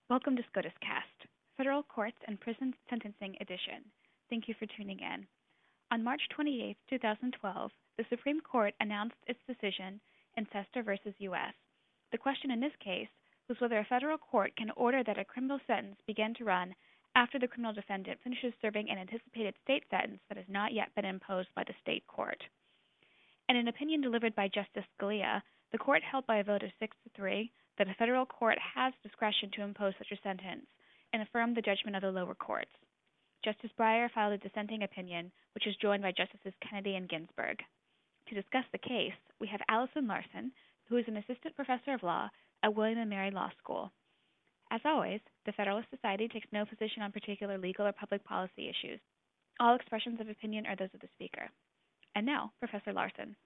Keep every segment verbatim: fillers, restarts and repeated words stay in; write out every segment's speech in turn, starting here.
Welcome to SCOTUS Cast, Federal Courts and Prison Sentencing Edition. Thank you for tuning in. On March twenty-eighth, twenty twelve, the Supreme Court announced its decision in Sester versus U S. The question in this case was whether a federal court can order that a criminal sentence begin to run after the criminal defendant finishes serving an anticipated state sentence that has not yet been imposed by the state court. In an opinion delivered by Justice Scalia, the court held by a vote of six to three that a federal court has discretion to impose such a sentence and affirmed the judgment of the lower courts. Justice Breyer filed a dissenting opinion, which is joined by Justices Kennedy and Ginsburg. To discuss the case, we have Allison Larson, who is an assistant professor of law at William and Mary Law School. As always, the Federalist Society takes no position on particular legal or public policy issues. All expressions of opinion are those of the speaker. And now, Professor Larson.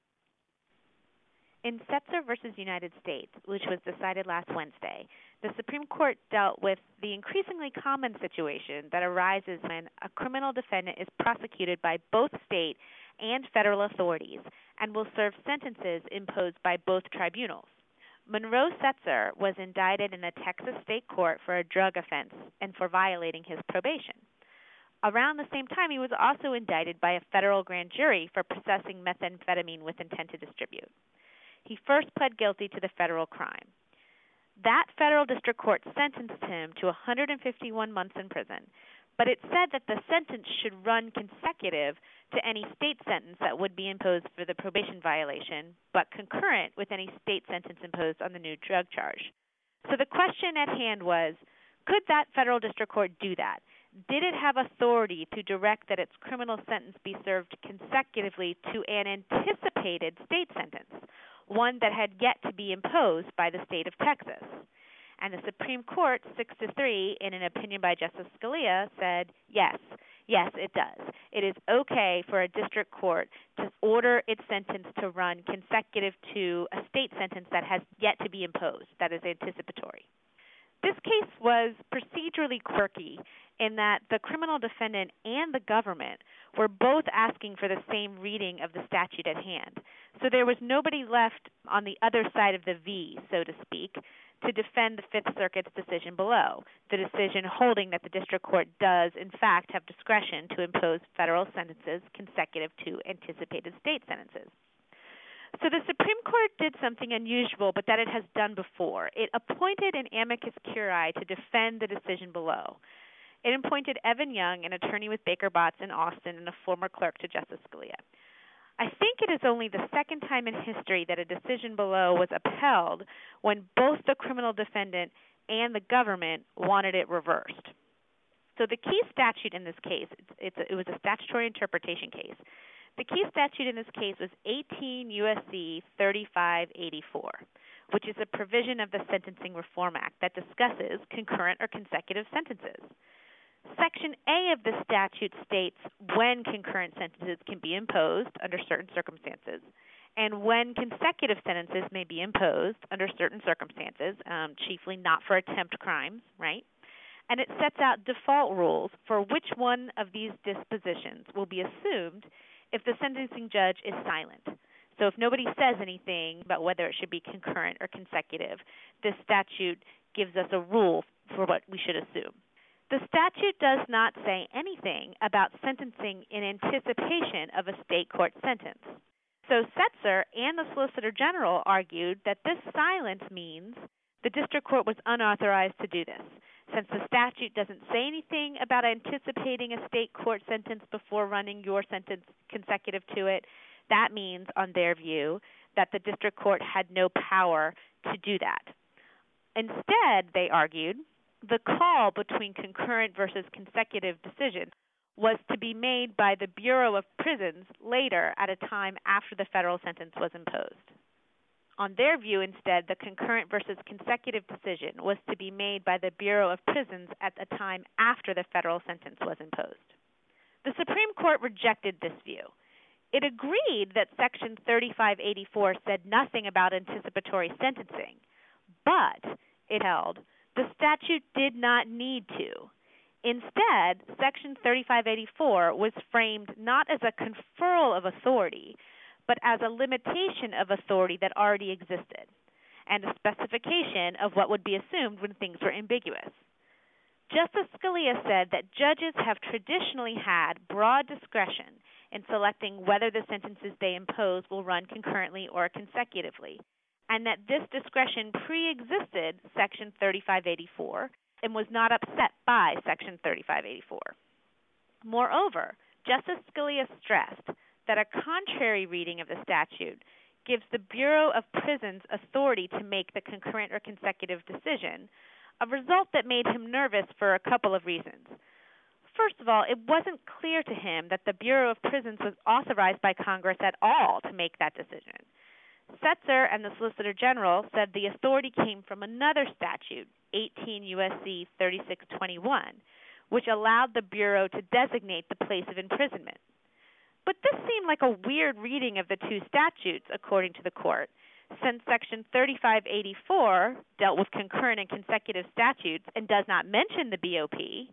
In Setzer versus United States, which was decided last Wednesday, the Supreme Court dealt with the increasingly common situation that arises when a criminal defendant is prosecuted by both state and federal authorities and will serve sentences imposed by both tribunals. Monroe Setzer was indicted in a Texas state court for a drug offense and for violating his probation. Around the same time, he was also indicted by a federal grand jury for possessing methamphetamine with intent to distribute. He first pled guilty to the federal crime. That federal district court sentenced him to one hundred fifty-one months in prison, but it said that the sentence should run consecutive to any state sentence that would be imposed for the probation violation, but concurrent with any state sentence imposed on the new drug charge. So the question at hand was, could that federal district court do that? Did it have authority to direct that its criminal sentence be served consecutively to an anticipated state sentence, one that had yet to be imposed by the state of Texas? And the Supreme Court, six to three, in an opinion by Justice Scalia, said, yes, yes, it does. It is okay for a district court to order its sentence to run consecutive to a state sentence that has yet to be imposed, that is anticipatory. This case was procedurally quirky in that the criminal defendant and the government were both asking for the same reading of the statute at hand. So there was nobody left on the other side of the V, so to speak, to defend the Fifth Circuit's decision below, the decision holding that the district court does, in fact, have discretion to impose federal sentences consecutive to anticipated state sentences. So the Supreme Court did something unusual, but that it has done before. It appointed an amicus curiae to defend the decision below. It appointed Evan Young, an attorney with Baker Botts in Austin and a former clerk to Justice Scalia. I think it is only the second time in history that a decision below was upheld when both the criminal defendant and the government wanted it reversed. So the key statute in this case, it's, it's a, it was a statutory interpretation case. The key statute in this case was eighteen U S C thirty-five eighty-four, which is a provision of the Sentencing Reform Act that discusses concurrent or consecutive sentences. Section A of the statute states when concurrent sentences can be imposed under certain circumstances and when consecutive sentences may be imposed under certain circumstances, um, chiefly not for attempt crimes, right? And it sets out default rules for which one of these dispositions will be assumed if the sentencing judge is silent. So if nobody says anything about whether it should be concurrent or consecutive, this statute gives us a rule for what we should assume. The statute does not say anything about sentencing in anticipation of a state court sentence. So Setzer and the Solicitor General argued that this silence means the district court was unauthorized to do this. Since the statute doesn't say anything about anticipating a state court sentence before running your sentence consecutive to it, that means, on their view, that the district court had no power to do that. Instead, they argued, the call between concurrent versus consecutive decision was to be made by the Bureau of Prisons later at a time after the federal sentence was imposed. On their view, instead, the concurrent versus consecutive decision was to be made by the Bureau of Prisons at a time after the federal sentence was imposed. The Supreme Court rejected this view. It agreed that Section thirty-five eighty-four said nothing about anticipatory sentencing, but, it held, the statute did not need to. Instead, Section thirty-five eighty-four was framed not as a conferral of authority, but as a limitation of authority that already existed, and a specification of what would be assumed when things were ambiguous. Justice Scalia said that judges have traditionally had broad discretion in selecting whether the sentences they impose will run concurrently or consecutively, and that this discretion pre-existed Section thirty-five eighty-four and was not upset by Section thirty-five eighty-four. Moreover, Justice Scalia stressed that a contrary reading of the statute gives the Bureau of Prisons authority to make the concurrent or consecutive decision, a result that made him nervous for a couple of reasons. First of all, it wasn't clear to him that the Bureau of Prisons was authorized by Congress at all to make that decision. Setzer and the Solicitor General said the authority came from another statute, eighteen U S C thirty-six twenty-one, which allowed the Bureau to designate the place of imprisonment. But this seemed like a weird reading of the two statutes, according to the court, since Section thirty-five eighty-four dealt with concurrent and consecutive statutes and does not mention the B O P,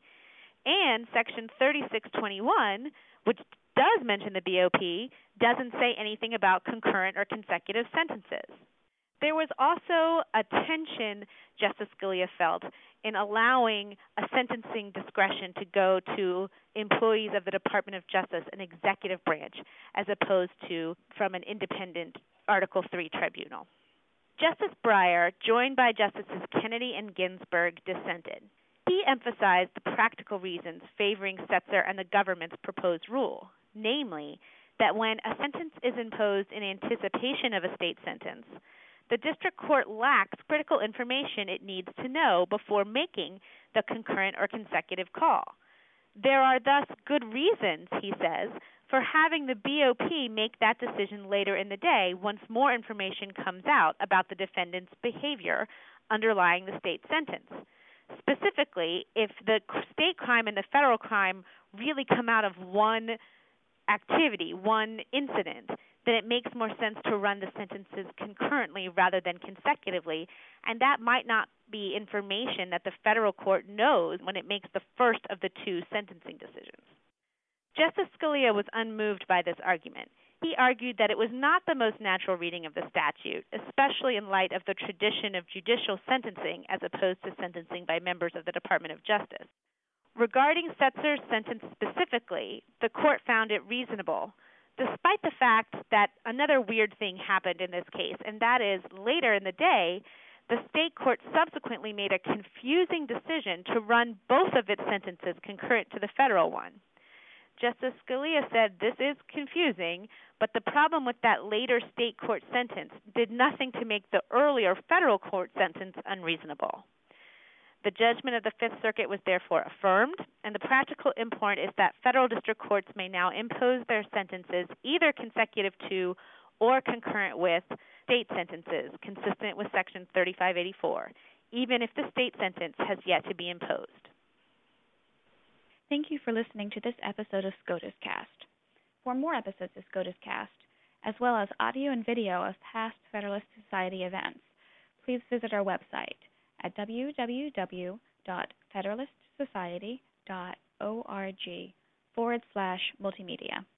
and Section thirty-six twenty-one, which does mention the B O P, doesn't say anything about concurrent or consecutive sentences. There was also a tension, Justice Scalia felt, in allowing a sentencing discretion to go to employees of the Department of Justice, an executive branch, as opposed to from an independent Article three tribunal. Justice Breyer, joined by Justices Kennedy and Ginsburg, dissented. He emphasized the practical reasons favoring Setzer and the government's proposed rule, namely that when a sentence is imposed in anticipation of a state sentence, the district court lacks critical information it needs to know before making the concurrent or consecutive call. There are thus good reasons, he says, for having the B O P make that decision later in the day once more information comes out about the defendant's behavior underlying the state sentence. Specifically, if the state crime and the federal crime really come out of one activity, one incident, then it makes more sense to run the sentences concurrently rather than consecutively, and that might not be information that the federal court knows when it makes the first of the two sentencing decisions. Justice Scalia was unmoved by this argument. He argued that it was not the most natural reading of the statute, especially in light of the tradition of judicial sentencing as opposed to sentencing by members of the Department of Justice. Regarding Setzer's sentence specifically, the court found it reasonable, despite the fact that another weird thing happened in this case, and that is, later in the day, the state court subsequently made a confusing decision to run both of its sentences concurrent to the federal one. Justice Scalia said this is confusing, but the problem with that later state court sentence did nothing to make the earlier federal court sentence unreasonable. The judgment of the Fifth Circuit was therefore affirmed, and the practical import is that federal district courts may now impose their sentences either consecutive to or concurrent with state sentences consistent with Section thirty-five eighty-four, even if the state sentence has yet to be imposed. Thank you for listening to this episode of SCOTUS Cast. For more episodes of SCOTUS Cast, as well as audio and video of past Federalist Society events, please visit our website at w w w dot federalist society dot org forward slash multimedia.